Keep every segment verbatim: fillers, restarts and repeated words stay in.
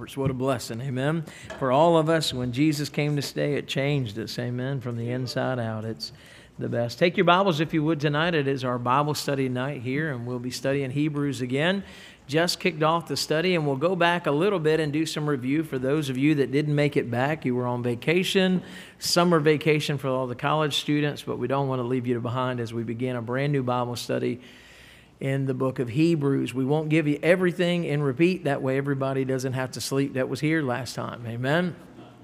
Roberts. What a blessing, amen. For all of us, when Jesus came to stay, it changed us, amen, from the inside out. It's the best. Take your Bibles, if you would, tonight. It is our Bible study night here, and we'll be studying Hebrews again. Just kicked off the study, and we'll go back a little bit and do some review for those of you that didn't make it back. You were on vacation, summer vacation for all the college students, but we don't want to leave you behind as we begin a brand new Bible study in the book of Hebrews. We won't give you everything in repeat. That way everybody doesn't have to sleep that was here last time. Amen?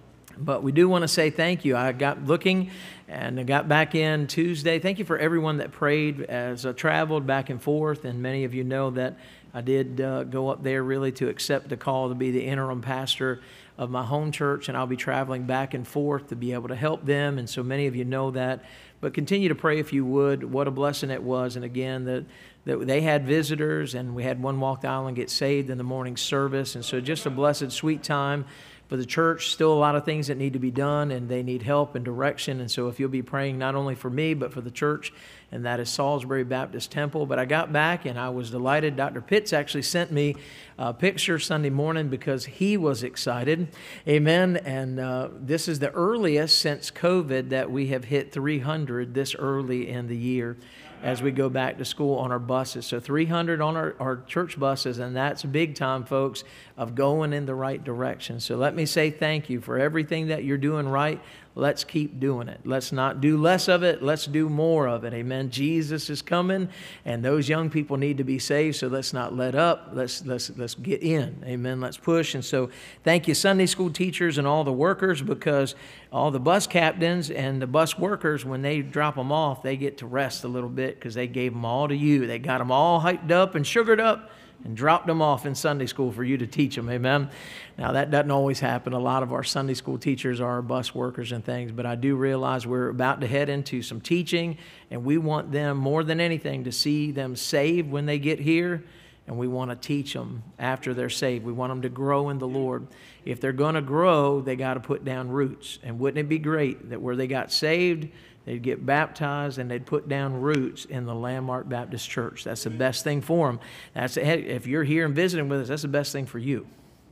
But we do want to say thank you. I got looking and I got back in Tuesday. Thank you for everyone that prayed as I traveled back and forth. And many of you know that I did uh, go up there really to accept the call to be the interim pastor of my home church. And I'll be traveling back and forth to be able to help them. And so many of you know that. But continue to pray if you would. What a blessing it was. And again, that that they had visitors, and we had one walk the aisle and get saved in the morning service. And so just a blessed, sweet time for the church. Still a lot of things that need to be done, and they need help and direction. And so if you'll be praying not only for me, but for the church, and that is Salisbury Baptist Temple. But I got back, and I was delighted. Doctor Pitts actually sent me a picture Sunday morning because he was excited. Amen. And uh, this is the earliest since COVID that we have hit three hundred this early in the year as we go back to school on our buses. So three hundred on our, our church buses, and that's big time, folks, of going in the right direction. So let me say thank you for everything that you're doing right. Let's keep doing it. Let's not do less of it. Let's do more of it. Amen. Jesus is coming, and those young people need to be saved, so let's not let up. Let's, let's, let's get in. Amen. Let's push. And so thank you, Sunday school teachers and all the workers, because all the bus captains and the bus workers, when they drop them off, they get to rest a little bit because they gave them all to you. They got them all hyped up and sugared up and dropped them off in Sunday school for you to teach them. Amen. Now, that doesn't always happen. A lot of our Sunday school teachers are bus workers and things, but I do realize we're about to head into some teaching, and we want them more than anything to see them saved when they get here, and we want to teach them after they're saved. We want them to grow in the Lord. If they're going to grow, they got to put down roots. And wouldn't it be great that where they got saved, they'd get baptized and they'd put down roots in the Landmark Baptist Church? That's the best thing for them. That's, if you're here and visiting with us, that's the best thing for you.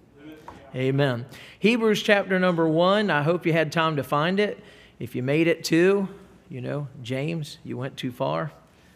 Amen. Hebrews chapter number one. I hope you had time to find it. If you made it to, you know, James, you went too far.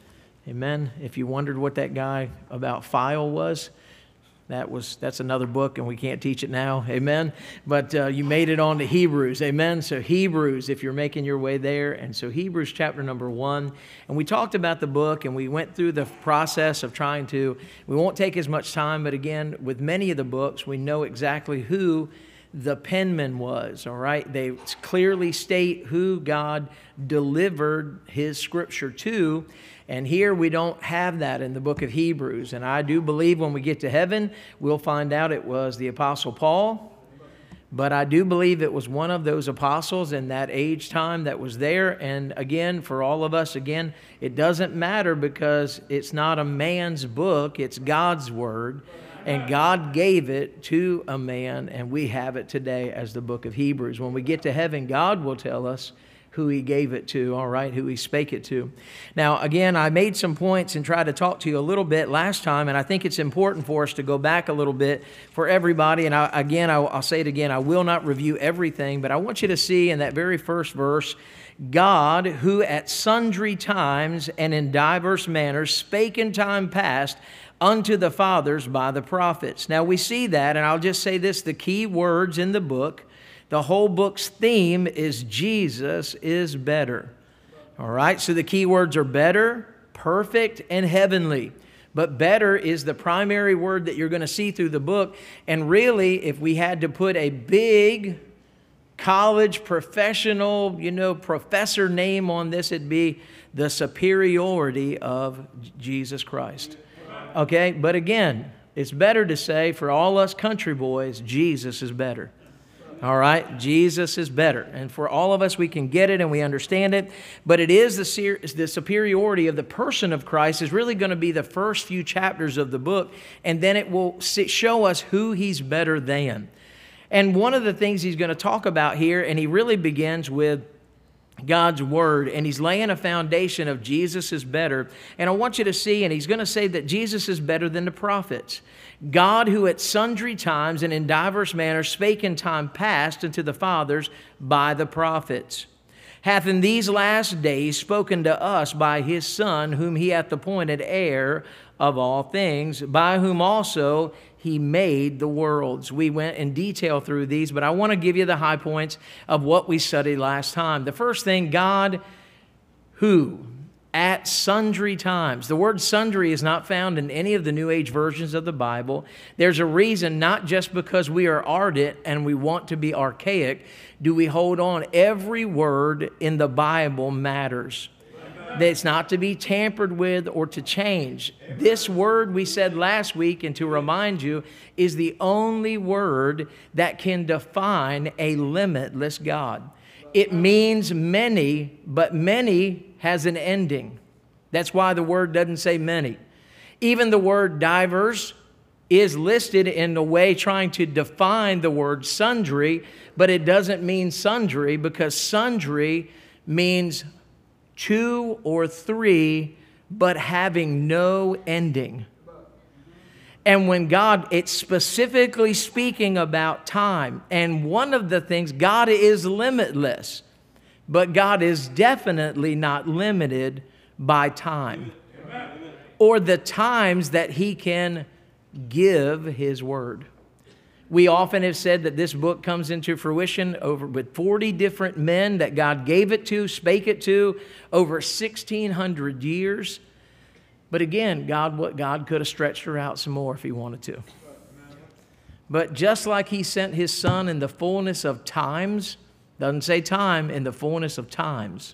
Amen. If you wondered what that guy about file was, That was that's another book, and we can't teach it now. Amen. But uh, you made it on to Hebrews. Amen. So Hebrews, if you're making your way there. And so Hebrews chapter number one. And we talked about the book, and we went through the process of trying to, we won't take as much time, but again, with many of the books, we know exactly who the penman was, all right? They clearly state who God delivered His Scripture to. And here we don't have that in the book of Hebrews. And I do believe when we get to heaven, we'll find out it was the Apostle Paul. But I do believe it was one of those apostles in that age time that was there. And again, for all of us, again, it doesn't matter because it's not a man's book, it's God's Word. And God gave it to a man, and we have it today as the book of Hebrews. When we get to heaven, God will tell us who He gave it to, all right, who He spake it to. Now, again, I made some points and tried to talk to you a little bit last time, and I think it's important for us to go back a little bit for everybody. And I, again, I'll, I'll say it again, I will not review everything, but I want you to see in that very first verse, God, who at sundry times and in diverse manners spake in time past unto the fathers by the prophets. Now, we see that, and I'll just say this, the key words in the book, the whole book's theme is Jesus is better. All right, so the key words are better, perfect, and heavenly. But better is the primary word that you're going to see through the book. And really, if we had to put a big college professional, you know, professor name on this, it'd be the superiority of Jesus Christ. Okay, but again, it's better to say for all us country boys, Jesus is better. All right, Jesus is better. And for all of us, we can get it and we understand it. But it is the, ser- the superiority of the person of Christ is really going to be the first few chapters of the book. And then it will show us who He's better than. And one of the things He's going to talk about here, and He really begins with God's Word, and he's laying a foundation of Jesus is better. And I want you to see, and he's going to say that Jesus is better than the prophets. God, who at sundry times and in divers manners spake in time past unto the fathers by the prophets, hath in these last days spoken to us by his Son, whom he hath appointed heir of all things, by whom also he made the worlds. We went in detail through these, but I want to give you the high points of what we studied last time. The first thing, God who at sundry times. The word sundry is not found in any of the New Age versions of the Bible. There's a reason, not just because we are ardent and we want to be archaic, do we hold on. Every word in the Bible matters. That's not to be tampered with or to change. This word we said last week, and to remind you, is the only word that can define a limitless God. It means many, but many has an ending. That's why the word doesn't say many. Even the word divers is listed in a way trying to define the word sundry, but it doesn't mean sundry, because sundry means two or three, but having no ending. And when God, it's specifically speaking about time. And one of the things, God is limitless, but God is definitely not limited by time or the times that he can give his word. We often have said that this book comes into fruition over with forty different men that God gave it to, spake it to, over sixteen hundred years. But again, God, what God could have stretched her out some more if he wanted to. But just like he sent his Son in the fullness of times, doesn't say time, in the fullness of times.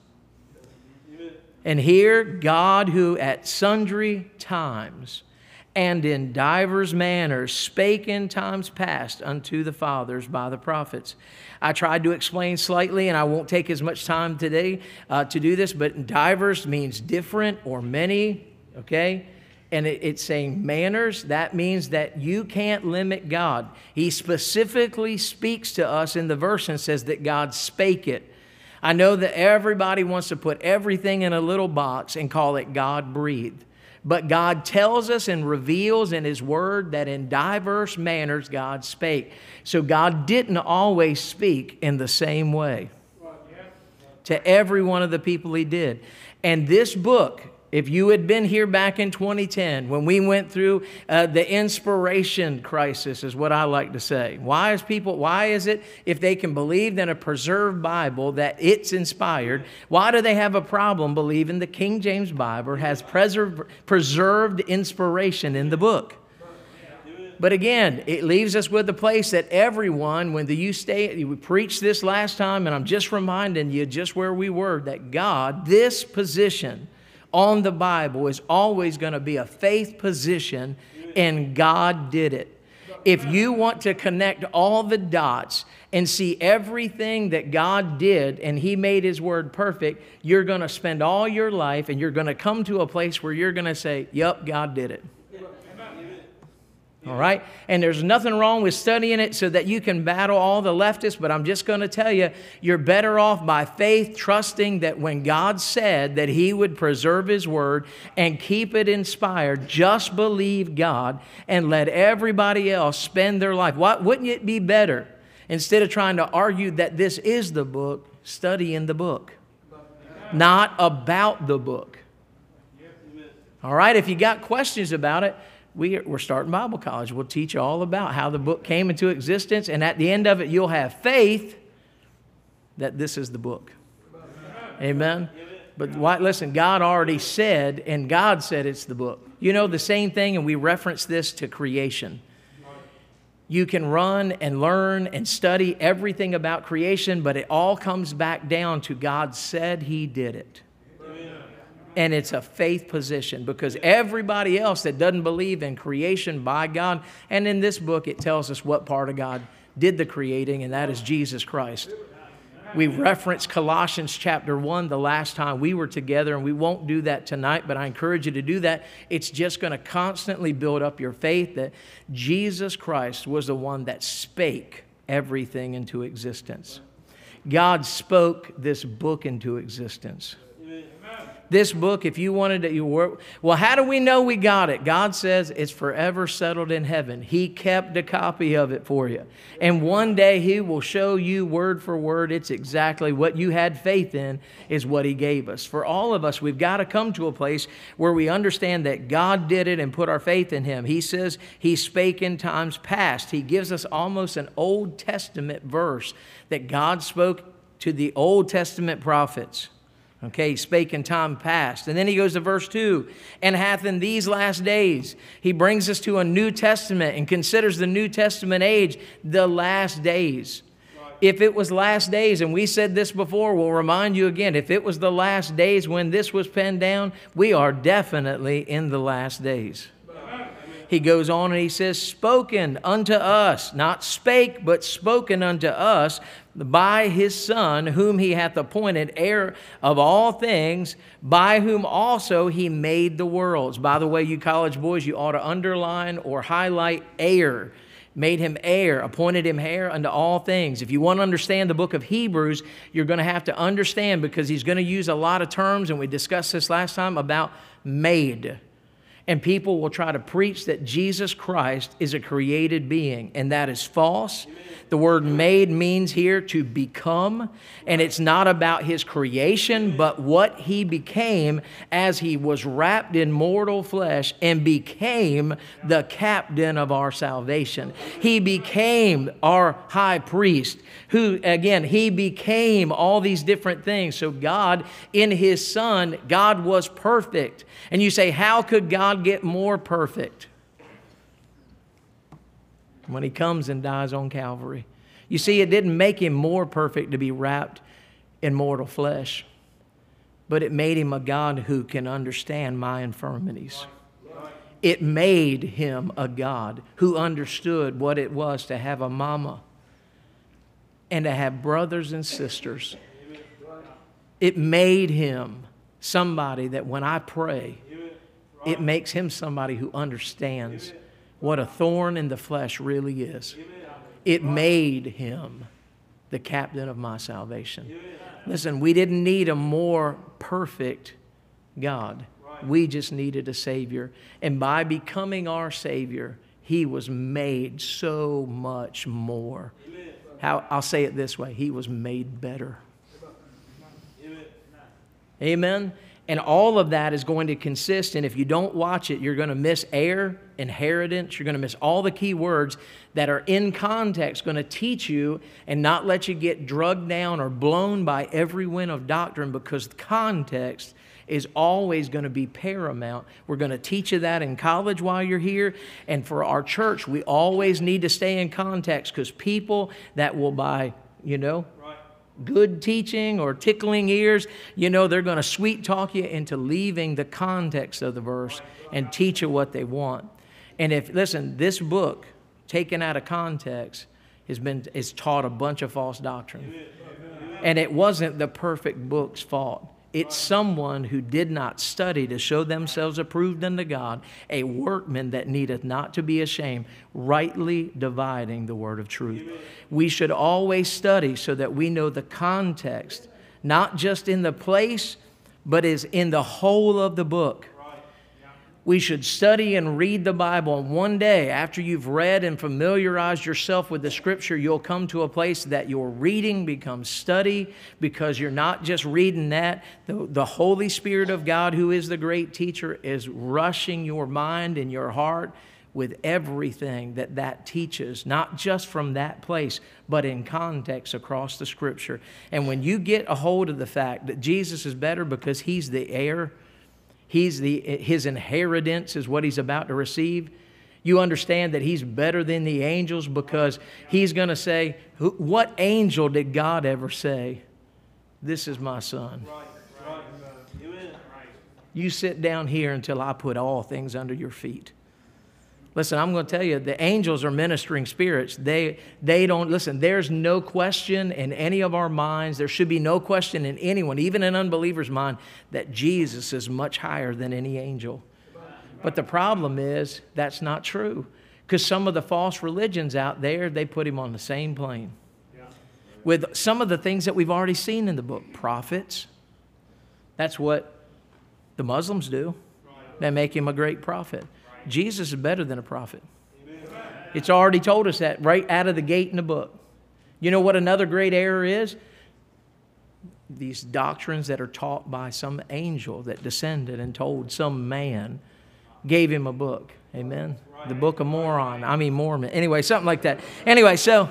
And here, God, who at sundry times and in divers manners spake in times past unto the fathers by the prophets. I tried to explain slightly, and I won't take as much time today uh, to do this, but divers means different or many, okay? And it, it's saying manners. That means that you can't limit God. He specifically speaks to us in the verse and says that God spake it. I know that everybody wants to put everything in a little box and call it God-breathed. But God tells us and reveals in his word that in diverse manners God spake. So God didn't always speak in the same way to every one of the people he did. And this book, if you had been here back in twenty ten, when we went through uh, the inspiration crisis, is what I like to say. Why is people, why is it, if they can believe in a preserved Bible that it's inspired, why do they have a problem believing the King James Bible has preserved, preserved inspiration in the book? But again, it leaves us with the place that everyone, when the, you stay, we preached this last time, and I'm just reminding you just where we were, that God, this position on the Bible is always going to be a faith position, and God did it. If you want to connect all the dots and see everything that God did and he made his word perfect, you're going to spend all your life and you're going to come to a place where you're going to say, yep, God did it. All right? And there's nothing wrong with studying it so that you can battle all the leftists, but I'm just going to tell you, you're better off by faith, trusting that when God said that he would preserve his word and keep it inspired, just believe God and let everybody else spend their life. Why, wouldn't it be better, instead of trying to argue that this is the book, study in the book, not about the book? All right? If you got questions about it, We, we're starting Bible college. We'll teach you all about how the book came into existence. And at the end of it, you'll have faith that this is the book. Amen? But why, listen, God already said, and God said it's the book. You know, the same thing, and we reference this to creation. You can run and learn and study everything about creation, but it all comes back down to God said he did it. And it's a faith position, because everybody else that doesn't believe in creation by God, and in this book it tells us what part of God did the creating, and that is Jesus Christ. We referenced Colossians chapter one the last time we were together, and we won't do that tonight, but I encourage you to do that. It's just going to constantly build up your faith that Jesus Christ was the one that spake everything into existence. God spoke this book into existence. This book, if you wanted to, you were, well, how do we know we got it? God says it's forever settled in heaven. He kept a copy of it for you. And one day He will show you word for word. It's exactly what you had faith in is what He gave us. For all of us, we've got to come to a place where we understand that God did it and put our faith in Him. He says He spake in times past. He gives us almost an Old Testament verse that God spoke to the Old Testament prophets. Okay, He spake in time past. And then He goes to verse two, and hath in these last days. He brings us to a New Testament and considers the New Testament age the last days. Right. If it was last days, and we said this before, we'll remind you again, if it was the last days when this was penned down, we are definitely in the last days. He goes on and he says, spoken unto us, not spake, but spoken unto us by His Son, whom He hath appointed heir of all things, by whom also He made the worlds. By the way, you college boys, you ought to underline or highlight heir. Made Him heir, appointed Him heir unto all things. If you want to understand the book of Hebrews, you're going to have to understand, because he's going to use a lot of terms, and we discussed this last time, about made. And people will try to preach that Jesus Christ is a created being, and that is false. The word made means here to become, and it's not about His creation, but what He became as He was wrapped in mortal flesh and became the captain of our salvation. He became our high priest, who, again, He became all these different things. So God, in His Son, God was perfect. And you say, how could God get more perfect? When He comes and dies on Calvary. You see, it didn't make Him more perfect to be wrapped in mortal flesh, but it made Him a God who can understand my infirmities. It made Him a God who understood what it was to have a mama and to have brothers and sisters. It made Him somebody that when I pray, it makes Him somebody who understands what a thorn in the flesh really is. It made Him the captain of my salvation. Listen, we didn't need a more perfect God. We just needed a Savior. And by becoming our Savior, He was made so much more. How, I'll say it this way, He was made better. Amen? And all of that is going to consist, and if you don't watch it, you're going to miss heir, inheritance. You're going to miss all the key words that are in context, going to teach you and not let you get drugged down or blown by every wind of doctrine, because context is always going to be paramount. We're going to teach you that in college while you're here. And for our church, we always need to stay in context, because people that will buy, you know, good teaching or tickling ears, you know, they're going to sweet talk you into leaving the context of the verse and teach you what they want. And if, listen, this book taken out of context has been, has taught a bunch of false doctrine. And it wasn't the perfect book's fault. It's someone who did not study to show themselves approved unto God, a workman that needeth not to be ashamed, rightly dividing the word of truth. We should always study so that we know the context, not just in the place, but is in the whole of the book. We should study and read the Bible. And one day, after you've read and familiarized yourself with the Scripture, you'll come to a place that your reading becomes study, because you're not just reading that. The, the Holy Spirit of God, who is the great teacher, is rushing your mind and your heart with everything that that teaches, not just from that place, but in context across the Scripture. And when you get a hold of the fact that Jesus is better because He's the heir, He's the, His inheritance is what He's about to receive, you understand that He's better than the angels, because He's going to say, what angel did God ever say, this is my Son? You sit down here until I put all things under your feet. Listen, I'm going to tell you, the angels are ministering spirits. They, they don't, listen, there's no question in any of our minds, there should be no question in anyone, even an unbeliever's mind, that Jesus is much higher than any angel. But the problem is, that's not true. Because some of the false religions out there, they put Him on the same plane. with some of the things that we've already seen in the book. Prophets. That's what the Muslims do. They make him a great prophet. Jesus is better than a prophet. It's already told us that right out of the gate in the book. You know what another great error is? These doctrines that are taught by some angel that descended and told some man, gave him a book. Amen? The Book of Moron. I mean Mormon. Anyway, something like that. Anyway, so,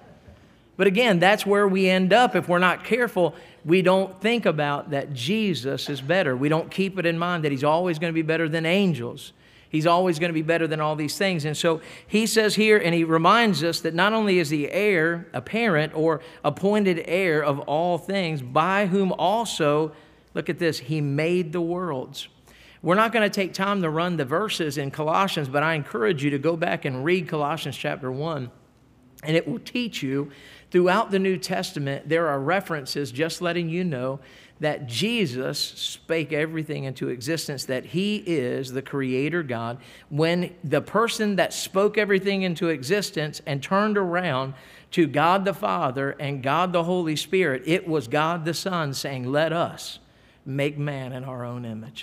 but again, that's where we end up. If we're not careful, we don't think about that Jesus is better. We don't keep it in mind that He's always going to be better than angels. He's always going to be better than all these things. And so he says here, and he reminds us that not only is the heir, a parent or appointed heir of all things, by whom also, look at this, He made the worlds. We're not going to take time to run the verses in Colossians, but I encourage you to go back and read Colossians chapter one, and it will teach you throughout the New Testament, there are references just letting you know that Jesus spake everything into existence, that He is the Creator God. When the person that spoke everything into existence and turned around to God the Father and God the Holy Spirit, it was God the Son saying, let us make man in our own image.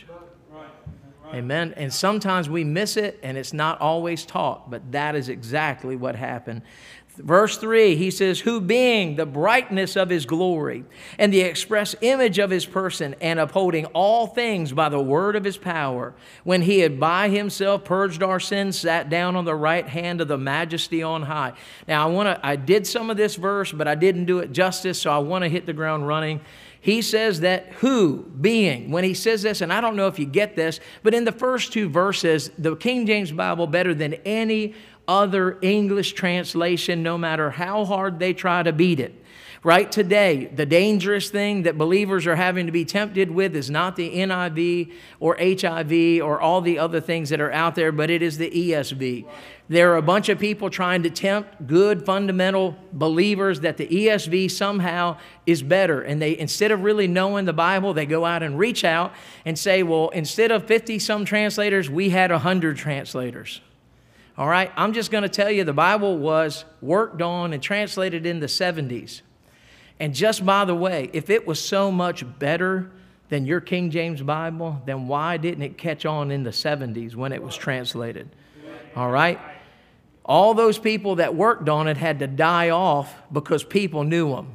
Amen. And sometimes we miss it, and it's not always taught, but that is exactly what happened. Verse three, he says, who being the brightness of His glory and the express image of His person, and upholding all things by the word of His power, when He had by Himself purged our sins, sat down on the right hand of the Majesty on high. Now, I want to, I did some of this verse, but I didn't do it justice, so I want to hit the ground running. He says that who, being, when he says this, and I don't know if you get this, but in the first two verses, the King James Bible, better than any other English translation, no matter how hard they try to beat it. Right today, the dangerous thing that believers are having to be tempted with is not the N I V or H I V or all the other things that are out there, but it is the E S V. There are a bunch of people trying to tempt good fundamental believers that the E S V somehow is better. And they, instead of really knowing the Bible, they go out and reach out and say, well, instead of fifty some translators, we had one hundred translators. All right, I'm just going to tell you the Bible was worked on and translated in the seventies. And just by the way, if it was so much better than your King James Bible, then why didn't it catch on in the seventies when it was translated? All right? All those people that worked on it had to die off because people knew them.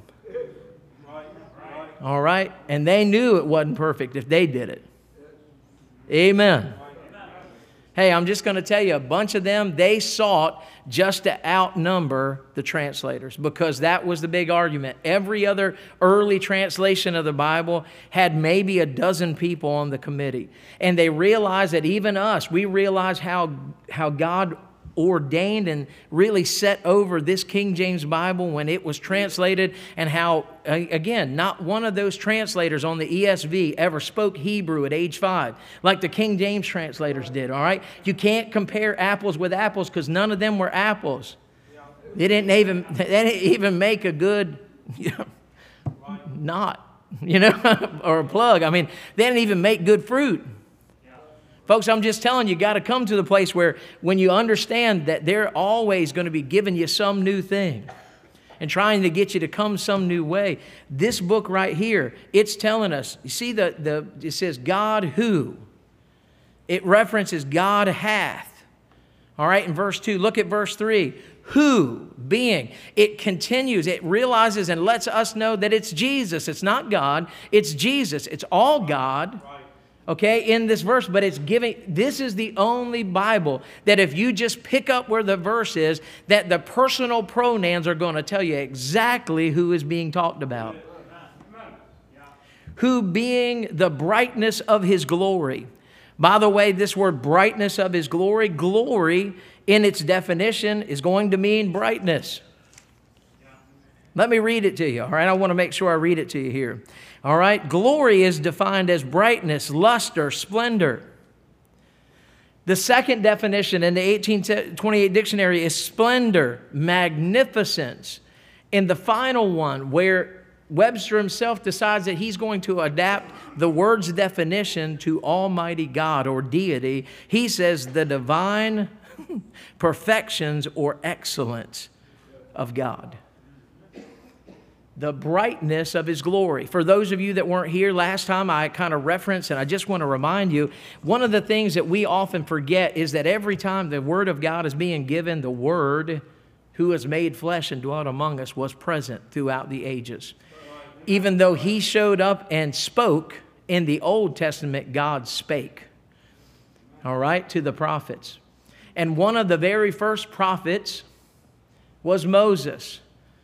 All right? And they knew it wasn't perfect if they did it. Amen. Hey, I'm just going to tell you, a bunch of them, they sought just to outnumber the translators because that was the big argument. Every other early translation of the Bible had maybe a dozen people on the committee. And they realized that even us, we realize how, how God ordained and really set over this King James Bible when it was translated, and how, again, not one of those translators on the E S V ever spoke Hebrew at age five like the King James translators did, all right? You can't compare apples with apples because none of them were apples. They didn't even, they didn't even make a good, you know, knot, you know, or a plug. I mean, they didn't even make good fruit. Folks, I'm just telling you, you got to come to the place where when you understand that they're always going to be giving you some new thing and trying to get you to come some new way. This book right here, it's telling us, you see, the, the it says God who. It references God hath. All right, in verse two, look at verse three. Who, being. It continues. It realizes and lets us know that it's Jesus. It's not God. It's Jesus. It's all God. Okay, in this verse, but it's giving, this is the only Bible that if you just pick up where the verse is, that the personal pronouns are going to tell you exactly who is being talked about. Who being the brightness of His glory. By the way, this word brightness of His glory, glory in its definition is going to mean brightness. Let me read it to you, all right? I want to make sure I read it to you here. All right? Glory is defined as brightness, luster, splendor. The second definition in the eighteen twenty-eight dictionary is splendor, magnificence. And the final one, where Webster himself decides that he's going to adapt the word's definition to Almighty God or deity, he says the divine perfections or excellence of God. the brightness of His glory. For those of you that weren't here last time, I kind of referenced, and I just want to remind you, one of the things that we often forget is that every time the Word of God is being given, the Word who was made flesh and dwelt among us was present throughout the ages. Even though He showed up and spoke, in the Old Testament, God spake, all right, to the prophets. And one of the very first prophets was Moses.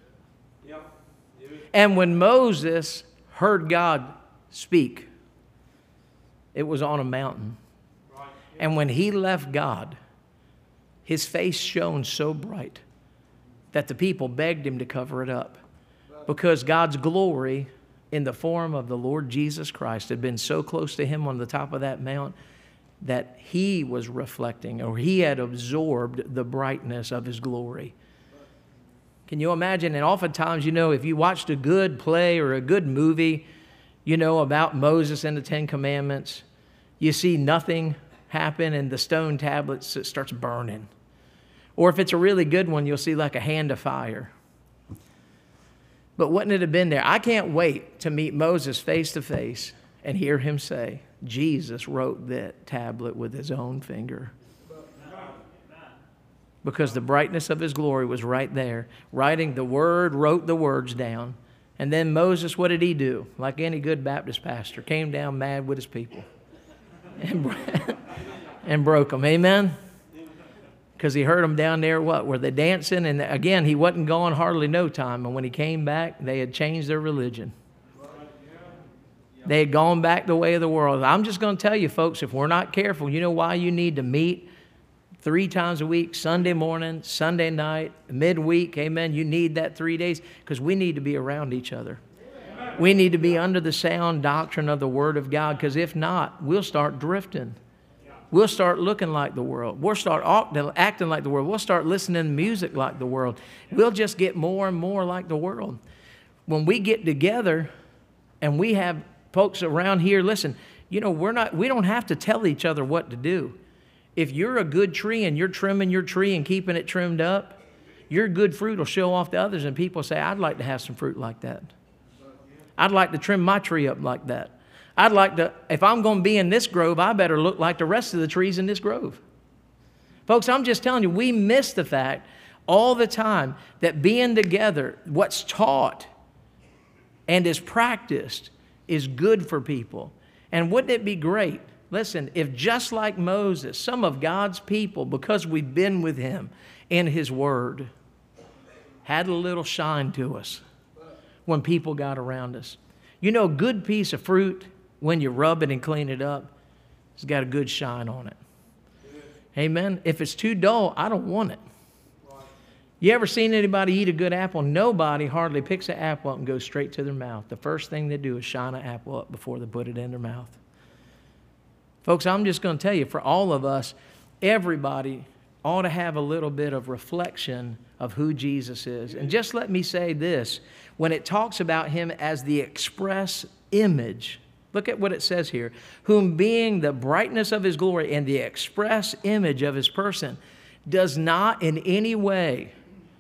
And when Moses heard God speak, it was on a mountain. And when he left God, his face shone so bright that the people begged him to cover it up, because God's glory in the form of the Lord Jesus Christ had been so close to him on the top of that mount that he was reflecting, or he had absorbed the brightness of His glory. Can you imagine? And oftentimes, you know, if you watched a good play or a good movie, you know, about Moses and the Ten Commandments, you see nothing happen and the stone tablets, it starts burning. Or if it's a really good one, you'll see like a hand of fire. But wouldn't it have been there? I can't wait to meet Moses face to face and hear him say, Jesus wrote that tablet with his own finger. Because the brightness of His glory was right there. Writing the Word, wrote the words down. And then Moses, what did he do? Like any good Baptist pastor, came down mad with his people. And, and broke them. Amen? Because he heard them down there, what? Were they dancing? And again, he wasn't gone hardly no time. And when he came back, they had changed their religion. They had gone back the way of the world. I'm just going to tell you, folks, if we're not careful, you know why you need to meet three times a week, Sunday morning, Sunday night, midweek, amen. You need that three days because we need to be around each other. Amen. We need to be under the sound doctrine of the Word of God, because if not, we'll start drifting. We'll start looking like the world. We'll start acting like the world. We'll start listening to music like the world. We'll just get more and more like the world. When we get together and we have folks around here, listen, you know, we're not, we don't have to tell each other what to do. If you're a good tree and you're trimming your tree and keeping it trimmed up, your good fruit will show off to others, and people say, I'd like to have some fruit like that. I'd like to trim my tree up like that. I'd like to, if I'm going to be in this grove, I better look like the rest of the trees in this grove. Folks, I'm just telling you, we miss the fact all the time that being together, what's taught and is practiced, is good for people. And wouldn't it be great? Listen, if just like Moses, some of God's people, because we've been with Him in His Word, had a little shine to us when people got around us. You know, a good piece of fruit, when you rub it and clean it up, it's got a good shine on it. Amen? If it's too dull, I don't want it. You ever seen anybody eat a good apple? Nobody hardly picks an apple up and goes straight to their mouth. The first thing they do is shine an apple up before they put it in their mouth. Folks, I'm just going to tell you, for all of us, everybody ought to have a little bit of reflection of who Jesus is. And just let me say this. When it talks about Him as the express image, look at what it says here. Whom being the brightness of His glory and the express image of His person, does not in any way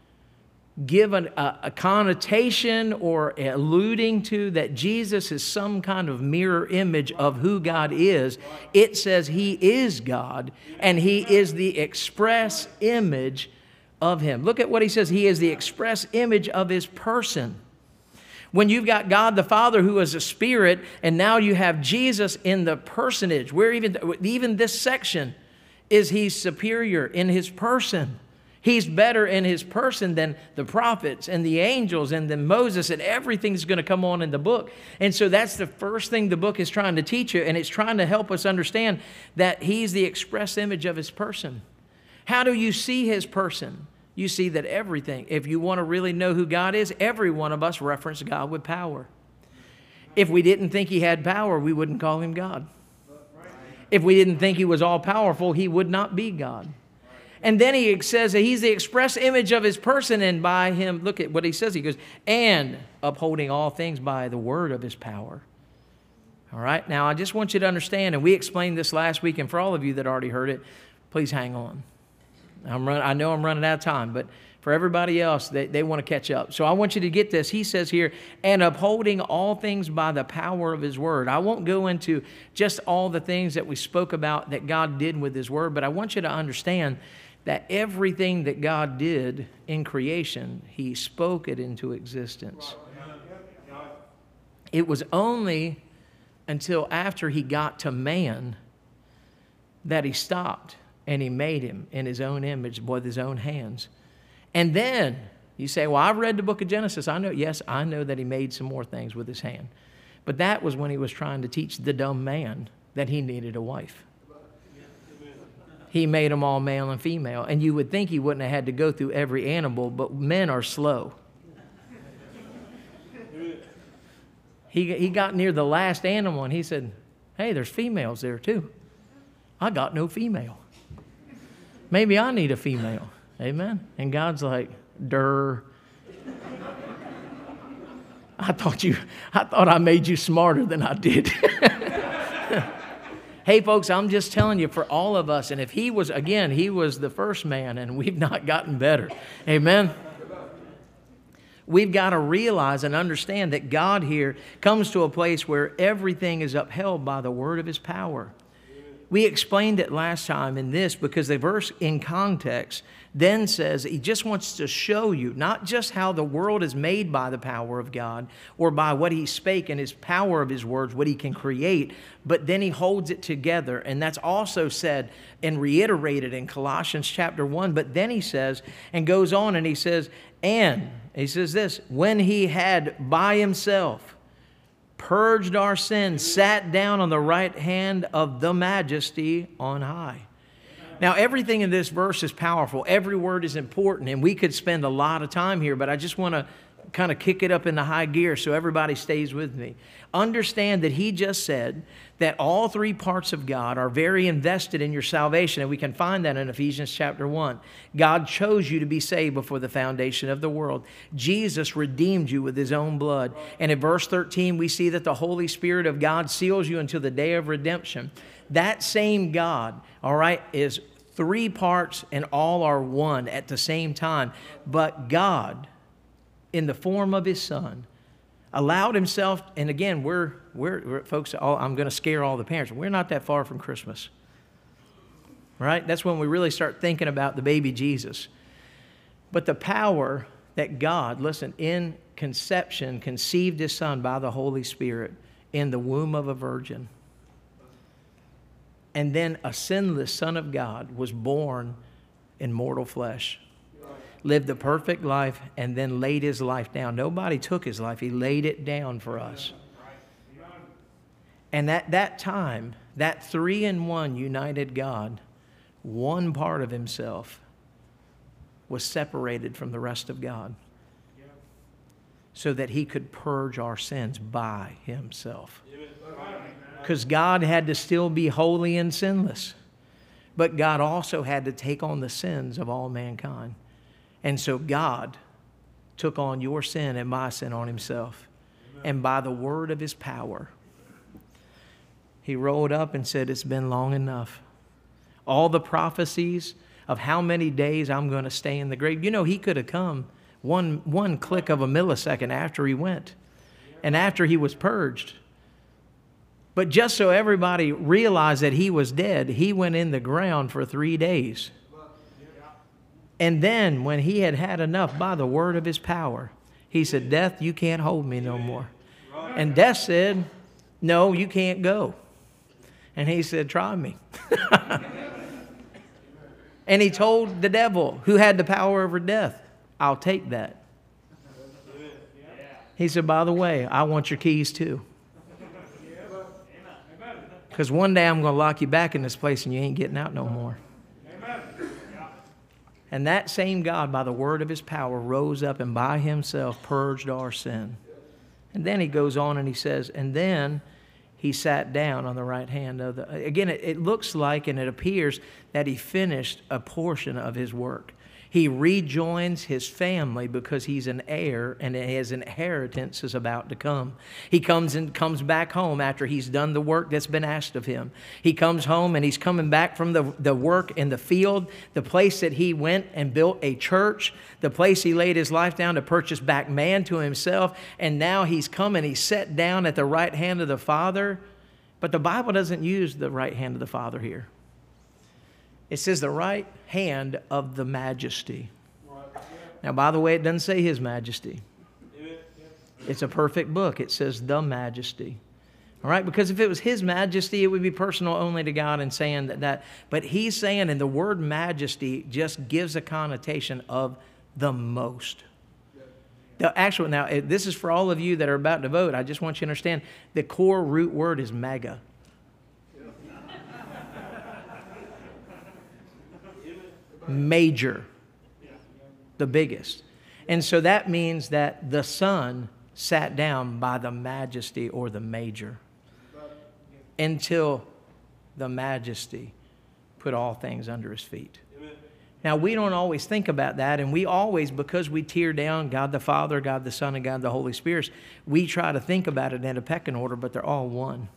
give an, a, a connotation or alluding to that Jesus is some kind of mirror image of who God is. It says He is God, and He is the express image of Him. Look at what He says. He is the express image of His person. When you've got God the Father, who is a spirit, and now you have Jesus in the personage, where even, even this section is He's superior in His person. He's better in His person than the prophets and the angels and than Moses, and everything's going to come on in the book. And so that's the first thing the book is trying to teach you, and it's trying to help us understand that He's the express image of His person. How do you see His person? You see that everything, if you want to really know who God is, every one of us reference God with power. If we didn't think He had power, we wouldn't call Him God. If we didn't think He was all-powerful, He would not be God. And then He says that He's the express image of His person, and by Him, look at what He says. He goes, and upholding all things by the word of His power. All right? Now, I just want you to understand, and we explained this last week, and for all of you that already heard it, please hang on. I'm run, I know I'm running out of time, but For everybody else, they, they want to catch up. So I want you to get this. He says here, and upholding all things by the power of his word. I won't go into just all the things that we spoke about that God did with his word, but I want you to understand that everything that God did in creation, he spoke it into existence. It was only until after he got to man that he stopped and he made him in his own image with his own hands. And then you say, well, I've read the book of Genesis. I know, yes, I know that he made some more things with his hand. But that was when he was trying to teach the dumb man that he needed a wife. He made them all male and female. And you would think he wouldn't have had to go through every animal, but men are slow. He, he got near the last animal and he said, hey, there's females there too. I got no female. Maybe I need a female. Amen. And God's like, durr. I thought you, I thought I made you smarter than I did. Hey, folks, I'm just telling you, for all of us, and if he was, again, he was the first man, and we've not gotten better. Amen. We've got to realize and understand that God here comes to a place where everything is upheld by the word of his power. We explained it last time in this because the verse in context then says he just wants to show you not just how the world is made by the power of God or by what he spake and his power of his words, what he can create, but then he holds it together. And that's also said and reiterated in Colossians chapter one. But then he says and goes on and he says, and he says this, when he had by himself purged our sins, sat down on the right hand of the majesty on high. Now, everything in this verse is powerful. Every word is important, and we could spend a lot of time here, but I just want to kind of kick it up into high gear so everybody stays with me. Understand that he just said that all three parts of God are very invested in your salvation, and we can find that in Ephesians chapter one. God chose you to be saved before the foundation of the world. Jesus redeemed you with his own blood. And in verse thirteen, we see that the Holy Spirit of God seals you until the day of redemption. That same God, all right, is three parts and all are one at the same time. But God, in the form of his Son, allowed himself, and again, we're, we're, we're folks, all, I'm going to scare all the parents. We're not that far from Christmas, right? That's when we really start thinking about the baby Jesus. But the power that God, listen, in conception, conceived his Son by the Holy Spirit in the womb of a virgin. And then a sinless Son of God was born in mortal flesh, lived a perfect life, and then laid his life down. Nobody took his life. He laid it down for us. And at that time, that three-in-one united God, one part of himself was separated from the rest of God so that he could purge our sins by himself. Because God had to still be holy and sinless. But God also had to take on the sins of all mankind. And so God took on your sin and my sin on himself. Amen. And by the word of his power, he rolled up and said, it's been long enough. All the prophecies of how many days I'm going to stay in the grave. You know, he could have come one, one click of a millisecond after he went and after he was purged. But just so everybody realized that he was dead, he went in the ground for three days. And then when he had had enough by the word of his power, he said, death, you can't hold me no more. And death said, no, you can't go. And he said, try me. And he told the devil, who had the power over death, I'll take that. He said, by the way, I want your keys too. Because one day I'm going to lock you back in this place and you ain't getting out no more. And that same God, by the word of his power, rose up and by himself purged our sin. And then he goes on and he says, and then he sat down on the right hand of the... Again, it, it looks like and it appears that he finished a portion of his work. He rejoins his family because he's an heir and his inheritance is about to come. He comes and comes back home after he's done the work that's been asked of him. He comes home and he's coming back from the, the work in the field, the place that he went and built a church, the place he laid his life down to purchase back man to himself. And now he's come and he's set down at the right hand of the Father. But the Bible doesn't use the right hand of the Father here. It says the right hand of the majesty. Now, by the way, it doesn't say his majesty. It's a perfect book. It says the majesty. All right? Because if it was his majesty, it would be personal only to God and saying that, that. But he's saying, and the word majesty just gives a connotation of the most. The actual, now, this is for all of you that are about to vote. I just want you to understand the core root word is mega. Major, the biggest. And so that means that the Son sat down by the majesty or the major until the majesty put all things under his feet. Now, we don't always think about that, and we always, because we tear down God the Father, God the Son, and God the Holy Spirit, we try to think about it in a pecking order, but they're all one.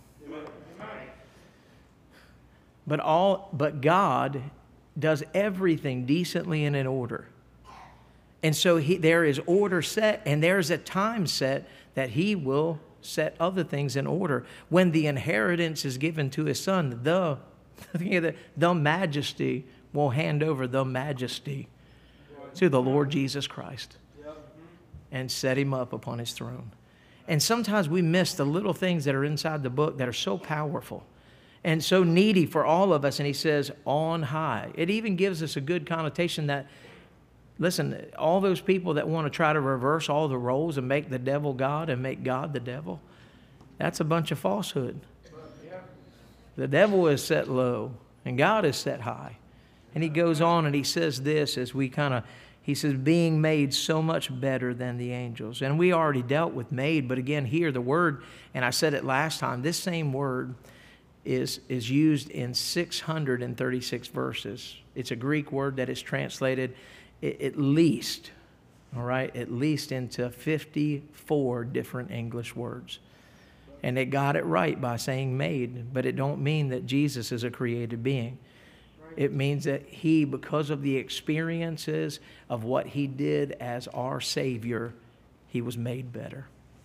But all, but God does everything decently and in order. And so he, there is order set, and there's a time set that he will set other things in order. When the inheritance is given to his Son, the, the, the majesty will hand over the majesty to the Lord Jesus Christ and set him up upon his throne. And sometimes we miss the little things that are inside the book that are so powerful and so needy for all of us. And he says, on high. It even gives us a good connotation that, listen, all those people that want to try to reverse all the roles and make the devil God and make God the devil, that's a bunch of falsehood. The devil is set low and God is set high. And he goes on and he says this as we kind of, he says, being made so much better than the angels. And we already dealt with made, but again, here the word, and I said it last time, this same word is, is used in six hundred thirty-six verses. It's a Greek word that is translated at least, all right, at least into fifty-four different English words. And they got it right by saying made, but it don't mean that Jesus is a created being. It means that he, because of the experiences of what he did as our Savior, he was made better.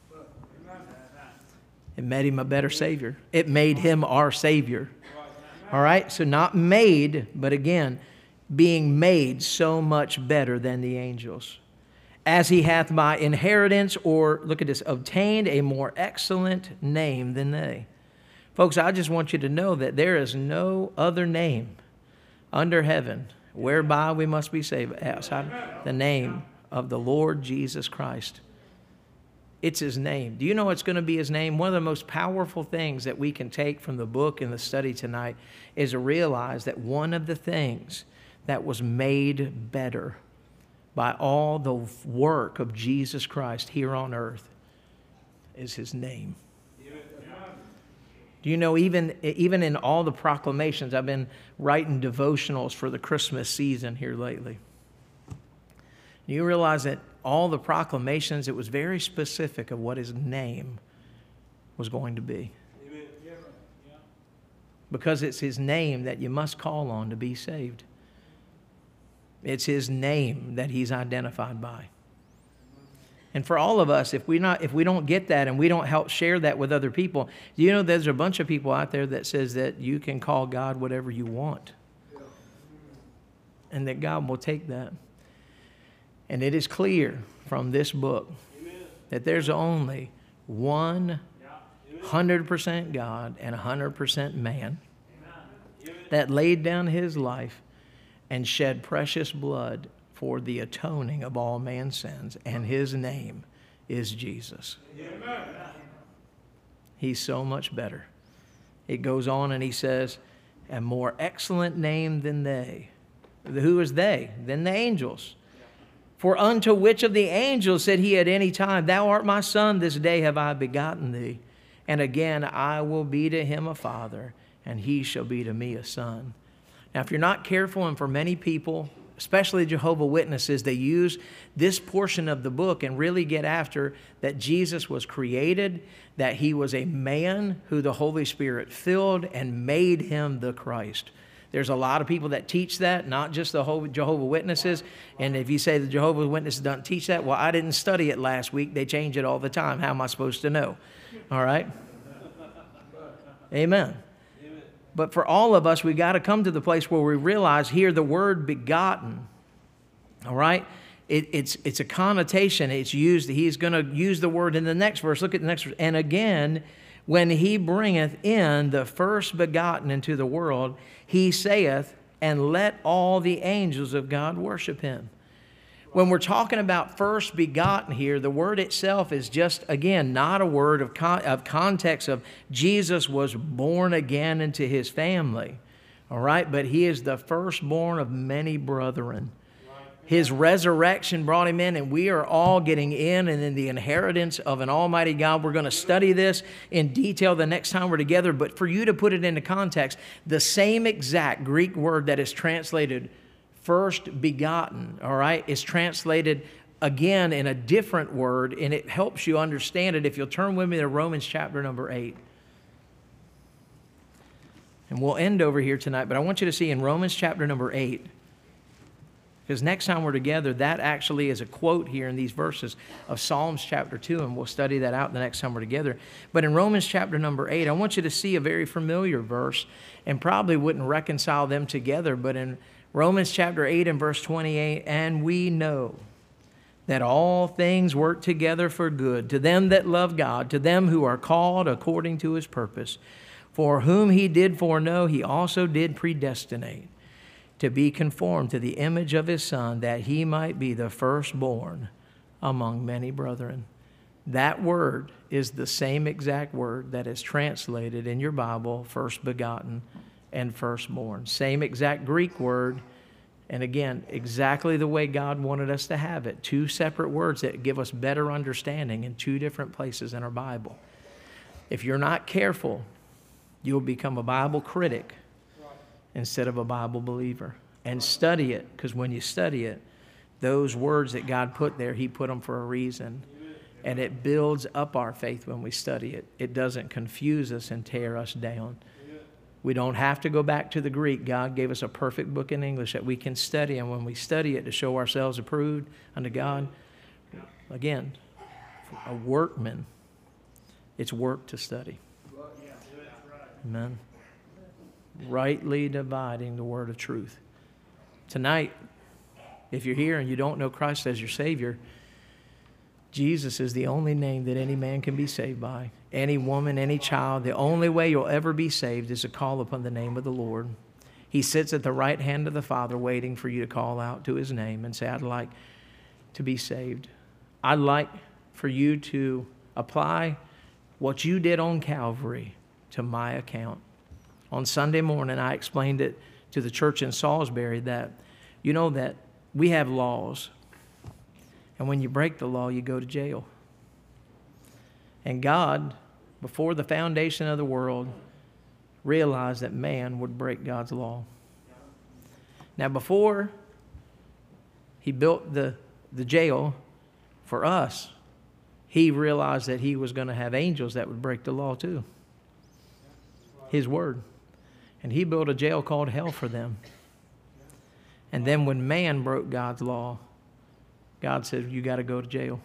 It made him a better Savior. It made him our Savior. All right? So not made, but again, being made so much better than the angels. As he hath by inheritance, or look at this, obtained a more excellent name than they. Folks, I just want you to know that there is no other name under heaven whereby we must be saved outside the name of the Lord Jesus Christ. It's his name. Do you know it's going to be his name? One of the most powerful things that we can take from the book and the study tonight is to realize that one of the things that was made better by all the work of Jesus Christ here on earth is his name. Do you know, even, even in all the proclamations, I've been writing devotionals for the Christmas season here lately. Do you realize that all the proclamations, it was very specific of what his name was going to be? Because it's his name that you must call on to be saved. It's his name that he's identified by. And for all of us, if we not, if we don't get that and we don't help share that with other people, do you know there's a bunch of people out there that says that you can call God whatever you want, and that God will take that. And it is clear from this book that there's only one one hundred percent God and one hundred percent man that laid down his life and shed precious blood for the atoning of all man's sins, and his name is Jesus. Amen. He's so much better. It goes on and he says, a more excellent name than they. Who is they? Than the angels. For unto which of the angels said he at any time, thou art my son, this day have I begotten thee. And again, I will be to him a father, and he shall be to me a son. Now, if you're not careful, and for many people, especially Jehovah's Witnesses, they use this portion of the book and really get after that Jesus was created, that he was a man who the Holy Spirit filled and made him the Christ. There's a lot of people that teach that, not just the Jehovah's Witnesses. And if you say the Jehovah's Witnesses don't teach that, well, I didn't study it last week. They change it all the time. How am I supposed to know? All right? Amen. But for all of us, we got to come to the place where we realize here the word begotten, all right? It, it's, it's a connotation. It's used. He's going to use the word in the next verse. Look at the next verse. And again, when he bringeth in the first begotten into the world, he saith, and let all the angels of God worship him. When we're talking about first begotten here, the word itself is just, again, not a word of, con- of context of Jesus was born again into his family. All right? But he is the firstborn of many brethren. His resurrection brought him in, and we are all getting in and in the inheritance of an almighty God. We're going to study this in detail the next time we're together. But for you to put it into context, the same exact Greek word that is translated first begotten, all right, is translated again in a different word, and it helps you understand it if you'll turn with me to Romans chapter number eight. And we'll end over here tonight, but I want you to see in Romans chapter number eight, because next time we're together, that actually is a quote here in these verses of Psalms chapter two, and we'll study that out the next time we're together. But in Romans chapter number eight, I want you to see a very familiar verse, and probably wouldn't reconcile them together, but in Romans chapter eight and verse twenty-eight, and we know that all things work together for good to them that love God, to them who are called according to his purpose. For whom he did foreknow, he also did predestinate to be conformed to the image of his Son, that he might be the firstborn among many brethren. That word is the same exact word that is translated in your Bible, first begotten and firstborn. Same exact Greek word. And again, exactly the way God wanted us to have it. Two separate words that give us better understanding in two different places in our Bible. If you're not careful, you'll become a Bible critic instead of a Bible believer. And study it, because when you study it, those words that God put there, he put them for a reason. And it builds up our faith when we study it. It doesn't confuse us and tear us down. We don't have to go back to the Greek. God gave us a perfect book in English that we can study, and when we study it to show ourselves approved unto God, again, a workman, it's work to study. Amen. Rightly dividing the word of truth. Tonight, if you're here and you don't know Christ as your Savior, Jesus is the only name that any man can be saved by. Any woman, any child. The only way you'll ever be saved is to call upon the name of the Lord. He sits at the right hand of the Father waiting for you to call out to his name and say, I'd like to be saved. I'd like for you to apply what you did on Calvary to my account. On Sunday morning, I explained it to the church in Salisbury that, you know, that we have laws. And when you break the law, you go to jail. And God, before the foundation of the world, realized that man would break God's law. Now, before he built the, the jail for us, he realized that he was going to have angels that would break the law too. His word. And he built a jail called hell for them. And then when man broke God's law, God said, you got to go to jail.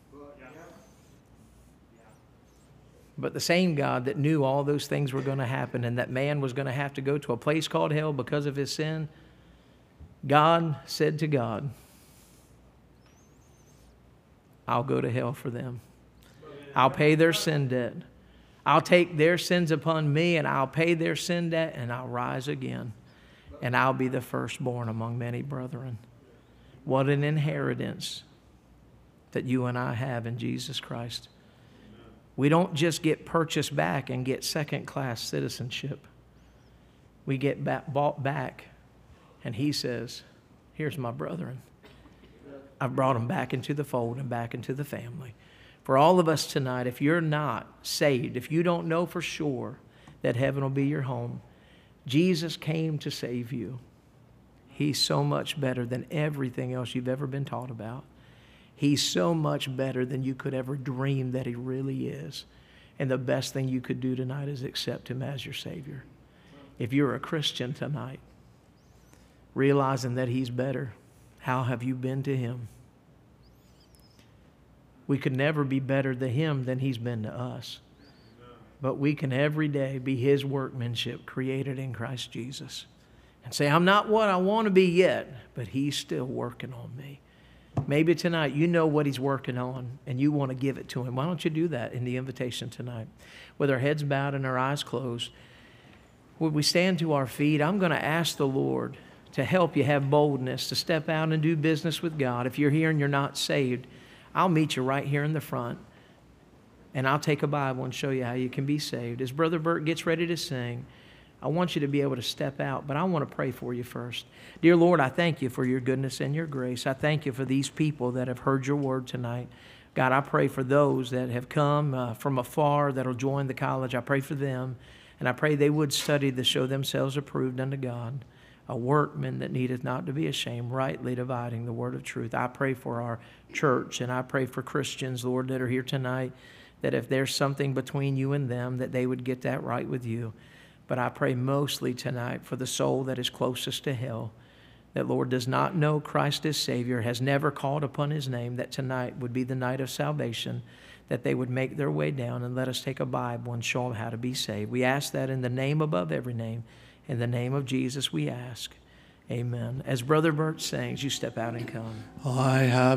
But the same God that knew all those things were going to happen and that man was going to have to go to a place called hell because of his sin, God said to God, I'll go to hell for them. I'll pay their sin debt. I'll take their sins upon me, and I'll pay their sin debt, and I'll rise again. And I'll be the firstborn among many brethren. What an inheritance that you and I have in Jesus Christ. We don't just get purchased back and get second-class citizenship. We get back, bought back, and he says, here's my brethren. I've brought them back into the fold and back into the family. For all of us tonight, if you're not saved, if you don't know for sure that heaven will be your home, Jesus came to save you. He's so much better than everything else you've ever been taught about. He's so much better than you could ever dream that He really is. And the best thing you could do tonight is accept Him as your Savior. If you're a Christian tonight, realizing that He's better, how have you been to Him? We could never be better to Him than He's been to us. But we can every day be His workmanship created in Christ Jesus. And say, I'm not what I want to be yet, but He's still working on me. Maybe tonight you know what He's working on and you want to give it to Him. Why don't you do that in the invitation tonight? With our heads bowed and our eyes closed, would we stand to our feet? I'm going to ask the Lord to help you have boldness to step out and do business with God. If you're here and you're not saved, I'll meet you right here in the front. And I'll take a Bible and show you how you can be saved. As Brother Bert gets ready to sing, I want you to be able to step out, but I want to pray for you first. Dear Lord, I thank you for your goodness and your grace. I thank you for these people that have heard your word tonight. God, I pray for those that have come uh, from afar that will join the college. I pray for them, and I pray they would study to show themselves approved unto God, a workman that needeth not to be ashamed, rightly dividing the word of truth. I pray for our church, and I pray for Christians, Lord, that are here tonight, that if there's something between you and them, that they would get that right with you. But I pray mostly tonight for the soul that is closest to hell, that, Lord, does not know Christ as Savior, has never called upon His name, that tonight would be the night of salvation, that they would make their way down and let us take a Bible and show them how to be saved. We ask that in the name above every name. In the name of Jesus we ask. Amen. As Brother Bert sings, you step out and come. I have